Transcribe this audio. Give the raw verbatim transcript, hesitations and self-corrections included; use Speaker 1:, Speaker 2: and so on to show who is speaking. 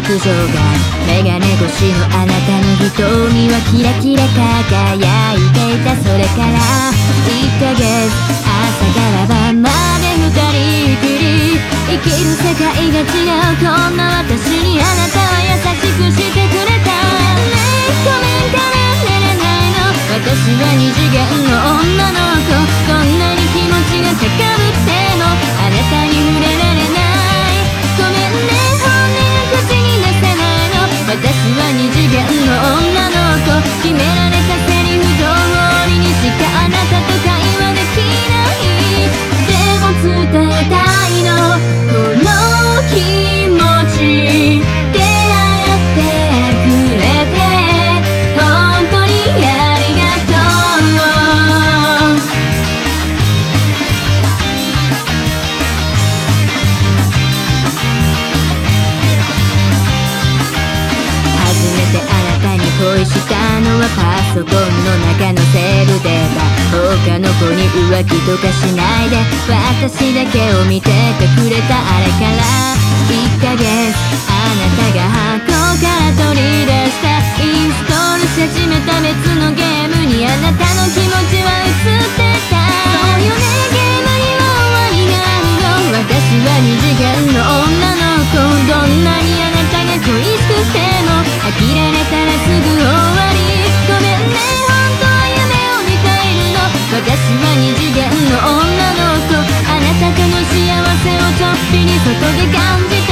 Speaker 1: 情がメガネ越しのあなたの瞳はキラキラ輝いていた。それからいっかげつ朝から晩まで二人きり生きる世界が違うこんな私にあなたは優しくしてくれた。ねえごめんから寝れないの。私は二次元の女の子。どんなに気持ちが高ぶってもあなたに触れられない。ごめんね本音が口に出せないの。私は二次元の女の子。決められたセリフ通りにしかあなたと会話できない。でも伝えたいのこの気持ち。出会ってくれて本当にありがとう。初めてあなたに恋したのはパソコンの中のセーブデータ。他の子に浮気とかしないで私だけを見ててくれた。あれからいっかげつあなたが箱から取り出したインストールし始めた別のゲームにあなたの気持ちは映ってた。そうよねゲームには終わりがあるよ。私は二次元の女の子。どんなにあなたが恋しくても飽きられたらすぐ終わり。ごめんね本当は夢を見ているの。私は二次元の女の子。あなたとの幸せをちょっぴり外で感じて